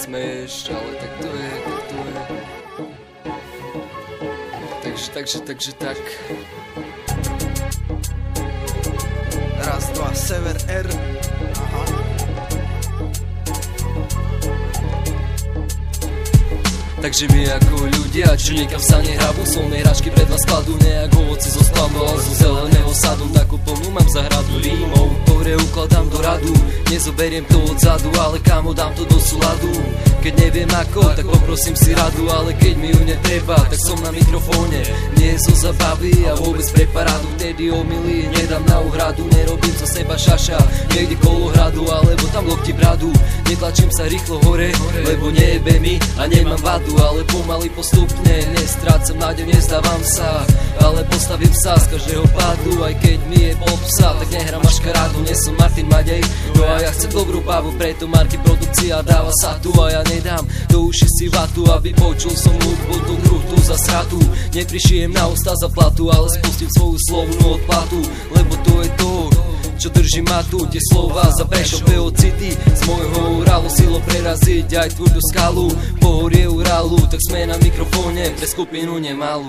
smeješ, ale tak to je. Takže tak. Raz, dva, Sever R. Aha. Takže my ako ľudia, čo niekam sa nehrabú, slovné hračky pred vás skladú, nejak ovoci zo skladu, ale zo zeleného sadu. Takú plnú mám zahradu rímov, ktoré ukladám do radu. Nezoberiem to odzadu, ale kámo dám to do súladu. Keď neviem ako, tak poprosím si radu, ale keď mi ju netreba, tak som na mikrofóne. Nie zo zabavy a vôbec pre parádu, vtedy omily nedám na úhradu. Nerobím zo seba šaša, niekde kolo hradu, alebo tam lokti bradu. Netlačím sa rýchlo hore, lebo nejebe mi a nemám vadu, ale pomaly postupne nestrácam nádej, nezdávam sa, ale postavím sa z každého pádu. Aj keď mi je pol psa, tak nehrám až karádu. Nie som Martin Madej, no a ja chcem dobrú bavu, preto Marky produkcia dáva sa tu a ja nedám do uši si vatu, aby počul som hudbu, tú krutu za sratu. Neprišijem na ústa za platu, ale spustím svoju slovnú odplatu, lebo to je to, čo drží ma tu. Tie slova za Prešov, City, z môjho Uralu silo preraziť aj tvrdú skalu. Pohorie Uralu, tak sme na mikrofóne pre skupinu nemalú.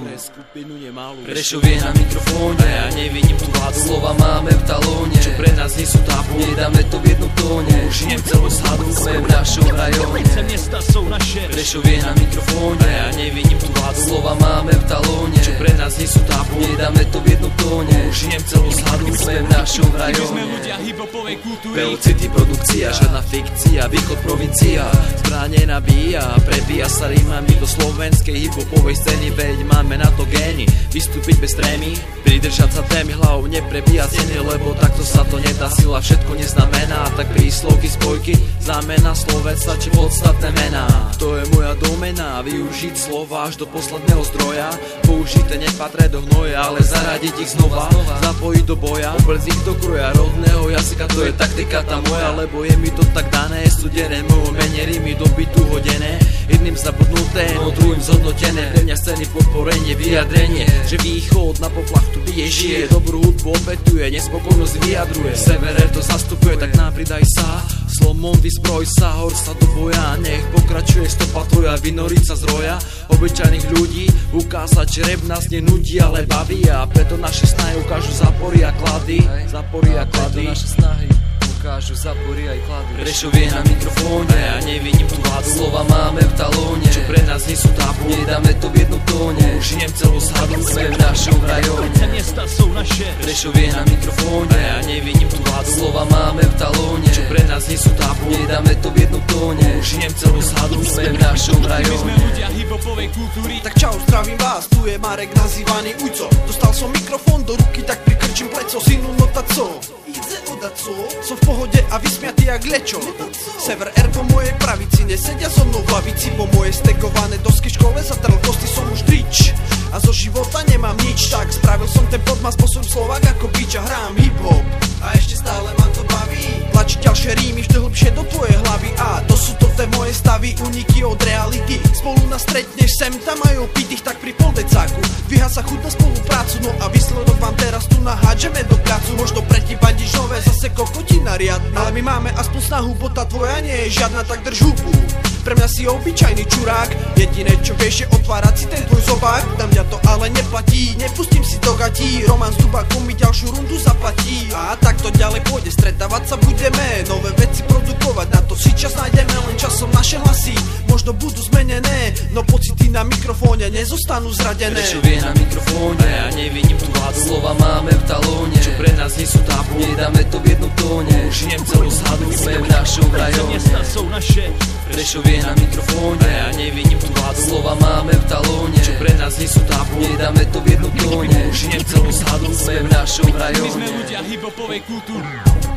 Prešov je na mikrofóne a ja nevidím tú vládu. Slova máme v talóne, čo pre nás nie sú tabu. Nedáme to v jednom tóne, užijem celú sadu. Sme v našom rajone, mesta sú naše. Prešov je na mikrofóne a ja nevidím tú vládu. Slova máme v talóne, čo pre nás nie sú tabu. Nedáme to v jednom tóne, užijem celú sadu. Sme v našom rajone. My sme ľudia hip-hopovej kultúry. City produkcia, žiadna fikcia, východ provincia. Zbranie nabíja, prebíja sa rímami do slovenskej hip-hopovej scény. Veď máme na to gény, vystúpiť bez trémy, pridržať sa témy, hlavou neprebíja ceny, lebo takto sa to nedá, sila všetko neznamená. Tak príslovky, spojky, znamená slovec, stačí podstatné mená. To je moja domena, využiť slova až do posledného zdroja. Použité nepatria do hnoja, ale zaradiť ich znova, zapojiť do boja, obrť ich do kroja rodného jazyka, to je taktika tá moja, lebo je mi to tak dané, studené mojho mene, rímy do bytu hodené, jedným zabudnuté, no druhým zhodnotené. Pre mňa scény podporenie, vyjadrenie, že východ na poplach tu bije, žije, dobrú hudbu opetuje, nespokojnosť vyjadruje. Sever to zastupuje, tak nám pridaj sa, slomom vyzbroj sa, hor sa do boja, nech pokračuje stopa tvoja, vynoriť sa z roja obyčajných ľudí, ukázať, že rap nás nenudí, ale baví, a preto naše snahy ukážu zápory a klady. Naše snahy ukážu zapory aj klady. Prešov je na mikrofóne a ja nevidím tú vládu. Slova máme v talóne, čo pre nás nie sú tabu. Nedáme to v jednom tóne, užijem celú sadu. Sme v našom rajone, mesta sú naše. Prešov je na mikrofóne a ja nevidím tú vládu. Slova máme v talóne, čo pre nás nie sú tabu. Nedáme to v jednom tóne, užijem celú sadu. Sme v našom rajone, my sme ľudia hip-hopovej kultúry. Tak čau, zdravím vás, tu je Marek nazývaný Ujco. Dostal som mikrofón do ruky, tak prikrčím pleco, synu, no ta co? Som v pohode a vysmiatý jak lečo. Sever R po mojej pravici, nesedia so mnou v lavici. Po moje stegované dosky škole zatrl kosti, som už drič a zo života nemám nič. Tak spravil som ten podmas, posun Slovák ako bič a hrám hip-hop a ešte stále ma to baví. Tlačiť ďalšie rímy vždy hlbšie do tvojej hlavy. A to sú to tie moje stavy, uniky od reality. Spolu nás stretneš sem, tam majú pitých, tak pri poldecáku vyhasa chuť na spoluprácu. No a výsledok vám teraz tu nahádžeme do prácu. Možno pre ti bandíš nové, zase kokotina riadna, ale my máme aspoň snahu, bo tá tvoja nie je žiadna, tak drž hubu. Pre mňa si obyčajný čurák, jediné čo vieš je otvárať si ten tvoj zobák. Na mňa to ale neplatí, nepustím si do gatí, Roman s Dubakom mi ďalšiu rundu zaplatí. A takto ďalej pôjde, stretávať sa budeme, nové veci produkovať, na to si čas nájdeme, len časom naše hlasy možno budú zmenené, no pocity na mikrofóne nezostanú zradené. Prešov je na mikrofóne a ja nevidím tú vládu. Slova máme v talóne, čo pre nás nie sú tabu. Nedáme to v jednom tóne, užijem celú sadu. Sme v našom rajone, mesta sú naše. Prešov je na mikrofóne a ja nevidím tú vládu. Slova máme v talóne, čo pre nás nie sú tabu. Nedáme to v jednom tóne, užijem celú sadu. Sme v našom rajone, my sme ľudia hip-hopovej kultúry.